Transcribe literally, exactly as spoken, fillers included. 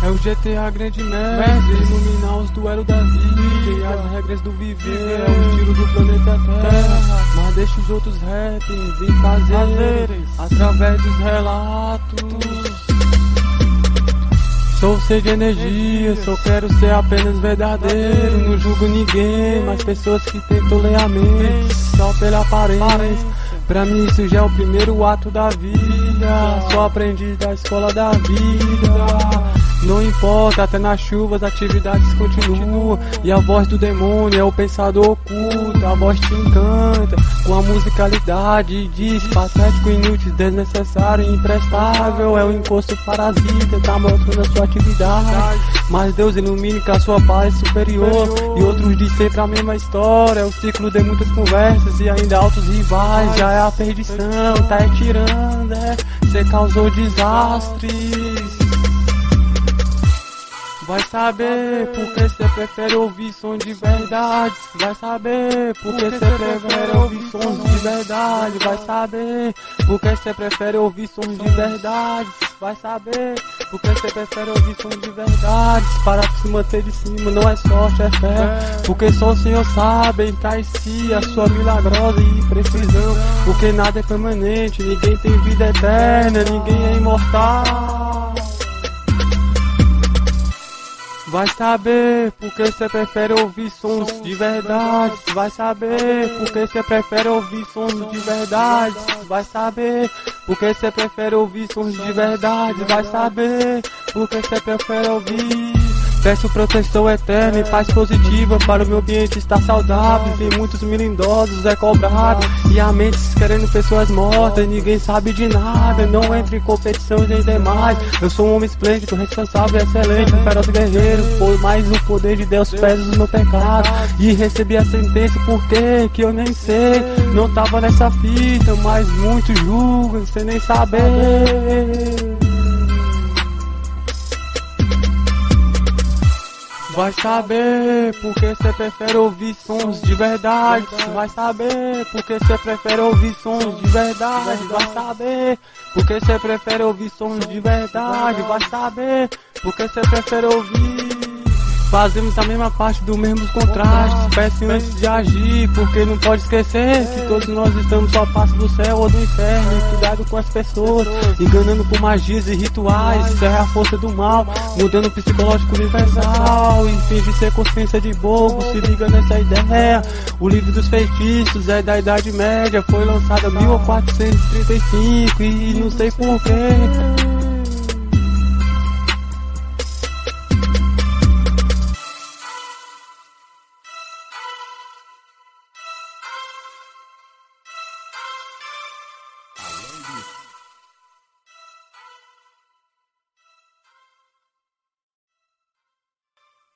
É o G T A grande mestre, iluminar os duelos da vida e as regras do viver. É o estilo do planeta Terra, mas deixa os outros rapping vir fazer através dos relatos. Sou ser de energia, só quero ser apenas verdadeiro. Não julgo ninguém, mas pessoas que tentam ler a mente só pela aparência. Pra mim isso já é o primeiro ato da vida. Sou aprendiz da escola da vida. Não importa, até nas chuvas atividades continuam. E a voz do demônio é o pensador oculto. A voz te encanta com a musicalidade e diz patético, inútil, desnecessário e imprestável. É o encosto parasita, tá mostrando a sua atividade. Mas Deus ilumine que a sua paz é superior. E outros dizem sempre a mesma história. É o ciclo de muitas conversas e ainda altos rivais. Já é a perdição, tá retirando, é. Cê causou desastres. Vai saber porque cê prefere ouvir som de verdade. Vai saber porque cê prefere ouvir sons de verdade. Vai saber porque cê prefere ouvir sons de verdade. Vai saber porque cê prefere ouvir sons de verdade. Para se manter de cima não é sorte, é fé. Porque só o Senhor sabe entrar em si a sua milagrosa e precisão. Porque nada é permanente, ninguém tem vida eterna, ninguém é imortal. Vai saber porque cê prefere ouvir sons de verdade. Vai saber porque cê prefere ouvir sons de verdade. Vai saber porque cê prefere ouvir sons de verdade. Vai saber porque cê prefere ouvir. Peço proteção eterna e paz positiva para o meu ambiente estar saudável. Tem muitos milindosos, é cobrado. E há mentes querendo pessoas mortas, ninguém sabe de nada. Não entre em competição nem demais. Eu sou um homem esplêndido, responsável, excelente, um feroz guerreiro. Por mais o poder de Deus pesa o meu pecado. E recebi a sentença porque que eu nem sei. Não tava nessa fita, mas muitos julgam sem nem saber. Vai saber porque cê prefere ouvir sons de verdade. Vai saber porque cê prefere ouvir sons de verdade. Vai saber porque cê prefere ouvir sons de verdade. Vai saber porque cê prefere ouvir. Fazemos a mesma parte do mesmo contraste. Peço antes de agir, porque não pode esquecer que todos nós estamos só passo do céu ou do inferno. E cuidado com as pessoas, enganando com magias e rituais. Isso é a força do mal, mudando o psicológico universal. Em fim de ser consciência de bobo, se liga nessa ideia. O livro dos feitiços é da Idade Média, foi lançado em mil quatrocentos e trinta e cinco. E não sei porquê